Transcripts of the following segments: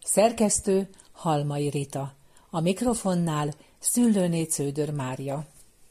Szerkesztő Halmai Rita. A mikrofonnál Szüllőné Cződör Mária.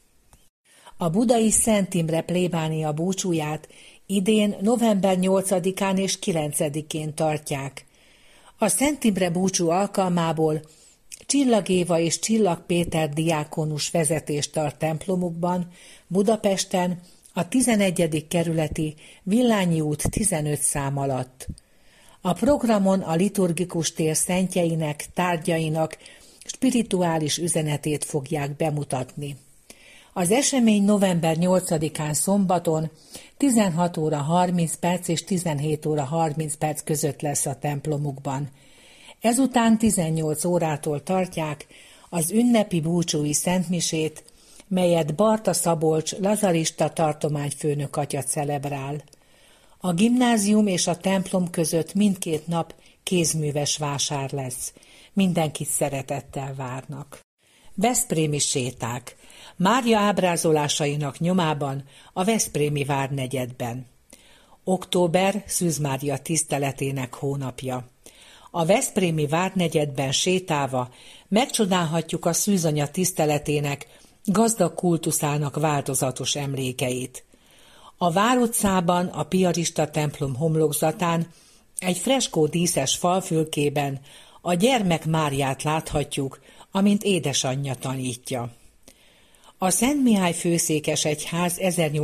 A budai Szent Imre plébánia búcsúját idén november 8-án és 9-én tartják. A Szent Imre búcsú alkalmából Csillag Éva és Csillag Péter diákonus vezetést tart templomukban, Budapesten, a 11. kerületi Villányi út 15 szám alatt. A programon a liturgikus tér szentjeinek, tárgyainak spirituális üzenetét fogják bemutatni. Az esemény november 8-án szombaton 16 óra 30 perc és 17 óra 30 perc között lesz a templomukban. Ezután 18 órától tartják az ünnepi búcsúi szentmisét, melyet Barta Szabolcs lazarista tartományfőnök atya celebrál. A gimnázium és a templom között mindkét nap kézműves vásár lesz. Mindenkit szeretettel várnak. Veszprémi séták. Mária ábrázolásainak nyomában a veszprémi várnegyedben. Október Szűz Mária tiszteletének hónapja. A veszprémi várnegyedben sétálva megcsodálhatjuk a szűzanya tiszteletének, gazdag kultuszának változatos emlékeit. A várutcában, a piarista templom homlokzatán, egy freskó díszes falfülkében a gyermek Máriát láthatjuk, amint édesanyja tanítja. A Szent Mihály főszékesegyház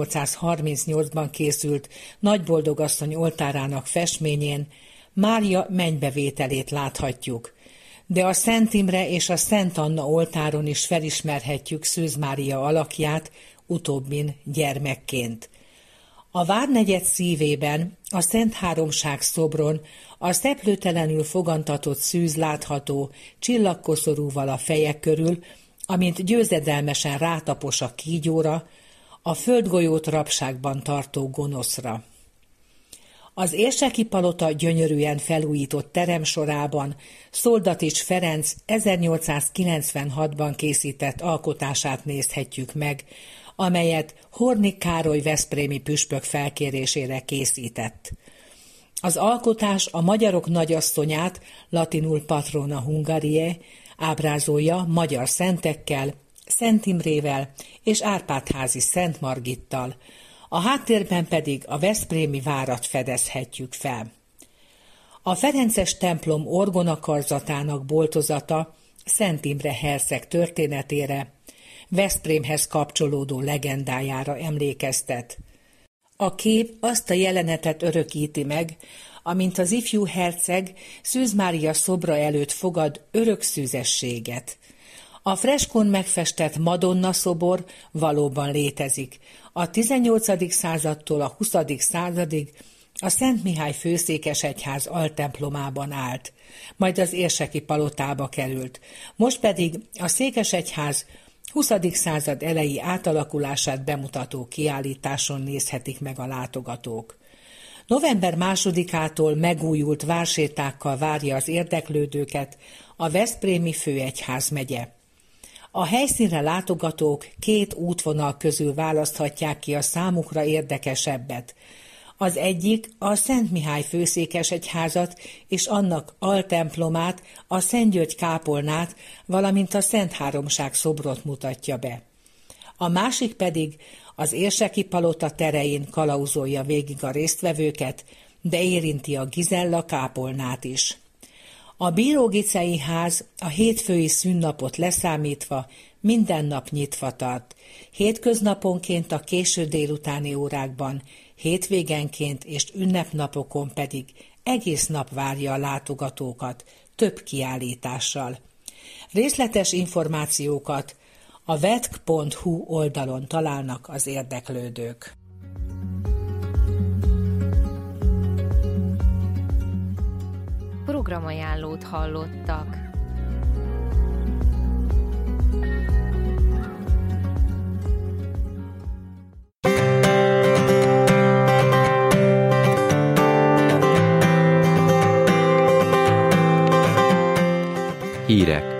1838-ban készült Nagyboldogasszony oltárának festményén Mária mennybevételét láthatjuk, de a Szent Imre és a Szent Anna oltáron is felismerhetjük Szűz Mária alakját, utóbbin gyermekként. A várnegyed szívében, a Szent Háromság szobron a szeplőtelenül fogantatott szűz látható csillagkoszorúval a feje körül, amint győzedelmesen rátapos a kígyóra, a földgolyót rabságban tartó gonoszra. Az érseki palota gyönyörűen felújított teremsorában Szoldatics Ferenc 1896-ban készített alkotását nézhetjük meg, amelyet Hornig Károly veszprémi püspök felkérésére készített. Az alkotás a magyarok nagyasszonyát, latinul patrona Hungariae, ábrázolja magyar szentekkel, Szent Imrével és Árpád-házi Szent Margittal, a háttérben pedig a veszprémi várat fedezhetjük fel. A ferences templom orgonakarzatának boltozata Szent Imre herceg történetére, Veszprémhez kapcsolódó legendájára emlékeztet. A kép azt a jelenetet örökíti meg, amint az ifjú herceg Szűz Mária szobra előtt fogad örök szűzességet. A freskón megfestett Madonna szobor valóban létezik. A 18. századtól a 20. századig a Szent Mihály főszékesegyház altemplomában állt, majd az érseki palotába került. Most pedig a székesegyház 20. század elejé átalakulását bemutató kiállításon nézhetik meg a látogatók. November 2-ától megújult vársétákkal várja az érdeklődőket a Veszprémi főegyházmegye. A helyszínre látogatók 2 útvonal közül választhatják ki a számukra érdekesebbet. Az egyik a Szent Mihály főszékesegyházat és annak altemplomát, a Szent György kápolnát, valamint a Szent Háromság szobrot mutatja be. A másik pedig az érseki palota terején kalauzolja végig a résztvevőket, de érinti a Gizella kápolnát is. A Bírógicei ház a hétfői szünnapot leszámítva minden nap nyitva tart, hétköznaponként a késő délutáni órákban, hétvégenként és ünnepnapokon pedig egész nap várja a látogatókat több kiállítással. Részletes információkat a vetk.hu oldalon találnak az érdeklődők. Programajánlót hallottak. Hírek.